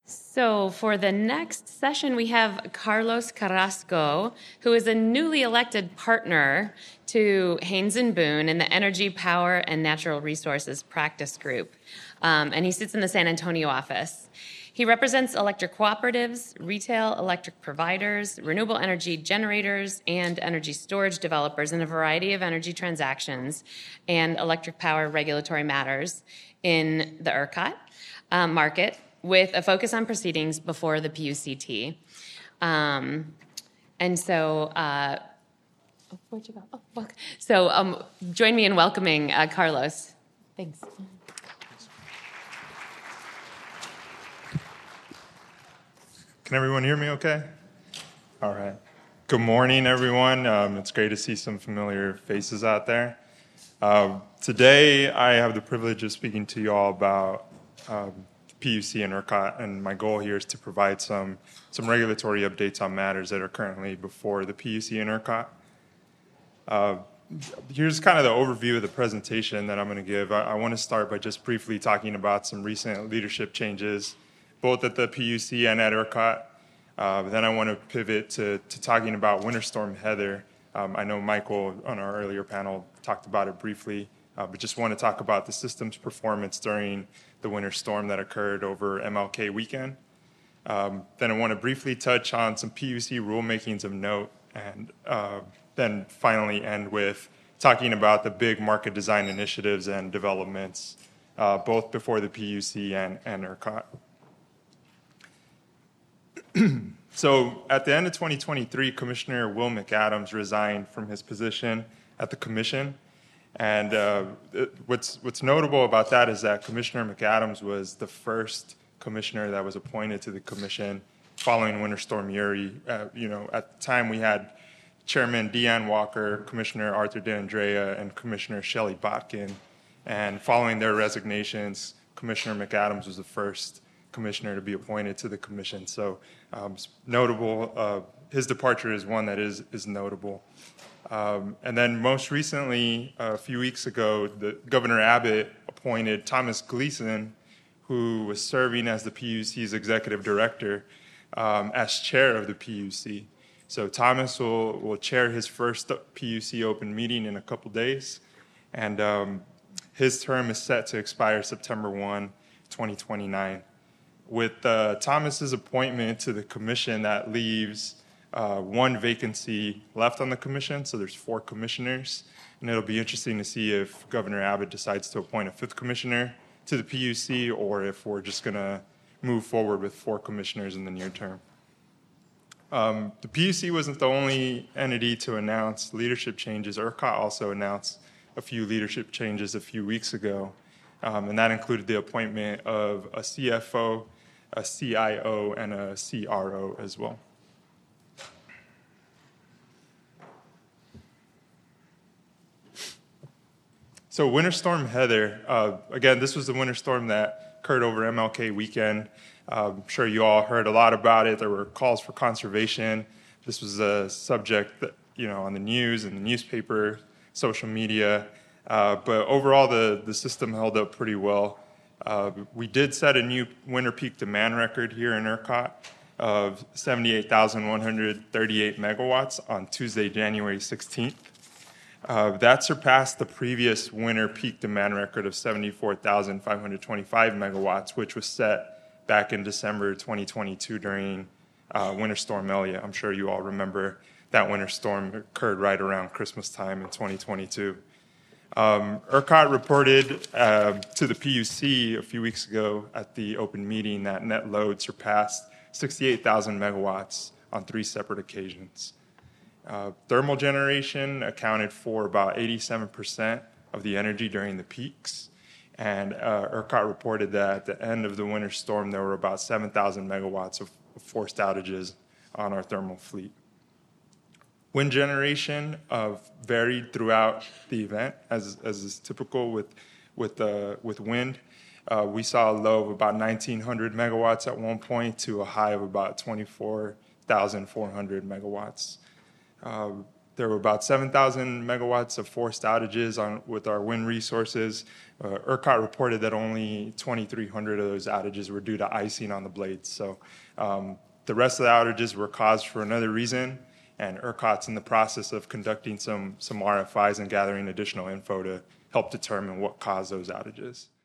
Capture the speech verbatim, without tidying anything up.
So for the next session, we have Carlos Carrasco, who is a newly elected partner to Haynes and Boone in the Energy, Power, and Natural Resources Practice Group. Um, and he sits in the San Antonio office. He represents electric cooperatives, retail electric providers, renewable energy generators, and energy storage developers in a variety of energy transactions and electric power regulatory matters in the ERCOT um, market, with a focus on proceedings before the P U C T. Um, and so, uh, oh, where'd you go? Oh, look. So um, join me in welcoming uh, Carlos. Thanks. Can everyone hear me okay? All right. Good morning, everyone. Um, it's great to see some familiar faces out there. Uh, today, I have the privilege of speaking to you all about um, P U C and ERCOT, and my goal here is to provide some, some regulatory updates on matters that are currently before the P U C and ERCOT. Uh, here's kind of the overview of the presentation that I'm going to give. I, I want to start by just briefly talking about some recent leadership changes, both at the P U C and at ERCOT. Uh, then I want to pivot to, to talking about Winter Storm Heather. Um, I know Michael on our earlier panel talked about it briefly, uh, but just want to talk about the system's performance during the winter storm that occurred over M L K weekend. Um, then I want to briefly touch on some P U C rulemakings of note, and uh, then finally end with talking about the big market design initiatives and developments, uh, both before the P U C and, and ERCOT. So at the end of twenty twenty-three, Commissioner Will McAdams resigned from his position at the commission. And uh, what's, what's notable about that is that Commissioner McAdams was the first commissioner that was appointed to the commission following Winter Storm Uri. Uh, you know, at the time we had Chairman Deanne Walker, Commissioner Arthur D'Andrea, and Commissioner Shelley Botkin. And following their resignations, Commissioner McAdams was the first commissioner to be appointed to the commission. So um, it's notable. Uh, his departure is one that is, is notable. Um, and then most recently, uh, a few weeks ago, the, Governor Abbott appointed Thomas Gleason, who was serving as the P U C's executive director, um, as chair of the P U C. So Thomas will, will chair his first P U C open meeting in a couple days, and um, his term is set to expire September first, twenty twenty-nine. With uh, Thomas's appointment to the commission, that leaves uh, one vacancy left on the commission, so there's four commissioners, and it'll be interesting to see if Governor Abbott decides to appoint a fifth commissioner to the P U C, or if we're just going to move forward with four commissioners in the near term. Um, the P U C wasn't the only entity to announce leadership changes. ERCOT also announced a few leadership changes a few weeks ago, um, and that included the appointment of a C F O, a C I O, and a C R O as well. So Winter Storm Heather, uh, again, this was the winter storm that occurred over M L K weekend. Uh, I'm sure you all heard a lot about it. There were calls for conservation. This was a subject that, you know, on the news and the newspaper, social media. Uh, but overall, the, the system held up pretty well. Uh, we did set a new winter peak demand record here in ERCOT of seventy-eight thousand one hundred thirty-eight megawatts on Tuesday, January sixteenth. Uh, that surpassed the previous winter peak demand record of seventy-four thousand five hundred twenty-five megawatts, which was set back in December twenty twenty-two during uh, Winter Storm Elliott. I'm sure you all remember that winter storm occurred right around Christmas time in twenty twenty-two. Um, ERCOT reported uh, to the P U C a few weeks ago at the open meeting that net load surpassed sixty-eight thousand megawatts on three separate occasions. Uh, thermal generation accounted for about eighty-seven percent of the energy during the peaks, and uh, ERCOT reported that at the end of the winter storm there were about seven thousand megawatts of forced outages on our thermal fleet. Wind generation uh, varied throughout the event, as, as is typical with, with, uh, with wind. Uh, we saw a low of about nineteen hundred megawatts at one point to a high of about twenty-four thousand four hundred megawatts. Uh, there were about seven thousand megawatts of forced outages on, with our wind resources. Uh, ERCOT reported that only twenty-three hundred of those outages were due to icing on the blades. So um, the rest of the outages were caused for another reason, and ERCOT's in the process of conducting some, some R F Is and gathering additional info to help determine what caused those outages.